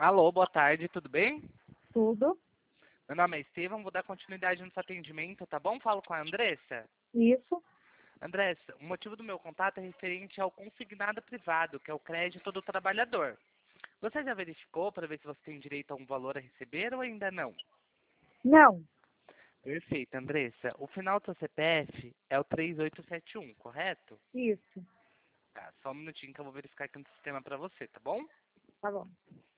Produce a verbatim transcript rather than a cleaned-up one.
Alô, boa tarde, tudo bem? Tudo. Meu nome é Estevam, vou dar continuidade no seu atendimento, tá bom? Falo com a Andressa. Isso. Andressa, o motivo do meu contato é referente ao consignado privado, que é o crédito do trabalhador. Você já verificou para ver se você tem direito a um valor a receber ou ainda não? Não. Perfeito, Andressa. O final do seu C P F é o três oito sete um, correto? Isso. Tá, só um minutinho que eu vou verificar aqui no sistema para você, tá bom? Tá bom.